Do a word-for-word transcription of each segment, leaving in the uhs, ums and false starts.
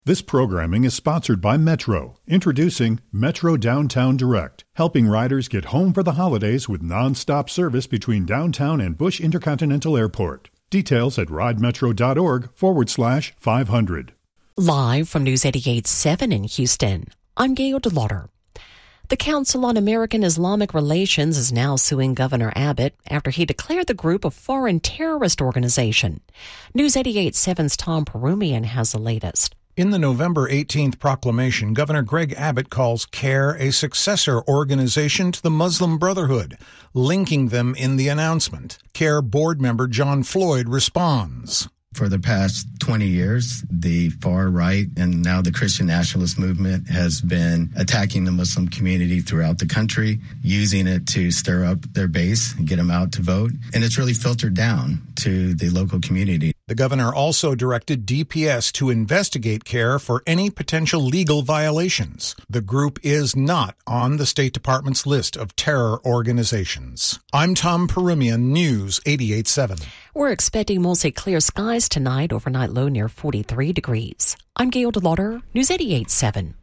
This programming is sponsored by Metro, introducing Metro Downtown Direct, helping riders get home for the holidays with non-stop service between downtown and Bush Intercontinental Airport. Details at ridemetro.org forward slash 500. Live from News eighty-eight point seven in Houston, I'm Gail DeLauder. The Council on American Islamic Relations is now suing Governor Abbott after he declared the group a foreign terrorist organization. News eighty-eight point seven's Tom Perumian has the latest. In the November eighteenth proclamation, Governor Greg Abbott calls CARE a successor organization to the Muslim Brotherhood, linking them in the announcement. CARE board member John Floyd responds. For the past twenty years, the far right and now the Christian nationalist movement has been attacking the Muslim community throughout the country, using it to stir up their base and get them out to vote. And it's really filtered down to the local community. The governor also directed D P S to investigate CARE for any potential legal violations. The group is not on the State Department's list of terror organizations. I'm Tom Perumian, News eighty-eight point seven. We're expecting mostly clear skies tonight, overnight low near forty-three degrees. I'm Gail DeLauder, News eighty-eight point seven.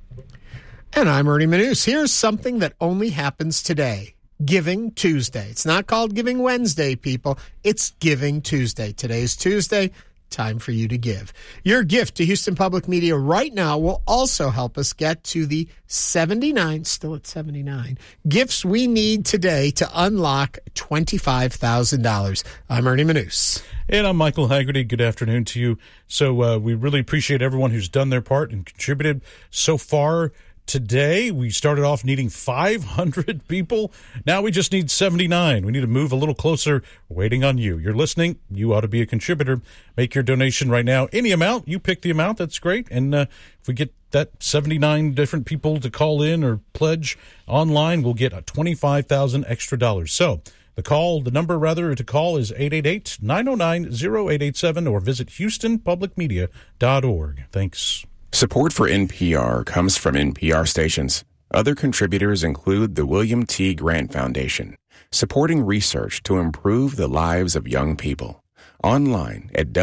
And I'm Ernie Manous. Here's something that only happens today. Giving Tuesday. It's not called Giving Wednesday, people. It's Giving Tuesday. Today's Tuesday. Time for you to give. Your gift to Houston Public Media right now will also help us get to the seventy-nine, still at seventy-nine, gifts we need today to unlock twenty-five thousand dollars. I'm Ernie Manous. And I'm Michael Haggerty. Good afternoon to you. So uh, we really appreciate everyone who's done their part and contributed so far. Today, we started off needing five hundred people. Now we just need seventy-nine. We need to move a little closer. We're waiting on you. You're listening. You ought to be a contributor. Make your donation right now. Any amount. You pick the amount. That's great. And uh, if we get that seventy-nine different people to call in or pledge online, we'll get a twenty-five thousand dollars extra dollars. So the call, the number rather to call is eight eight eight, nine oh nine, oh eight eight seven or visit houston public media dot org. Thanks. Support for N P R comes from N P R stations. Other contributors include the William T. Grant Foundation, supporting research to improve the lives of young people. Online at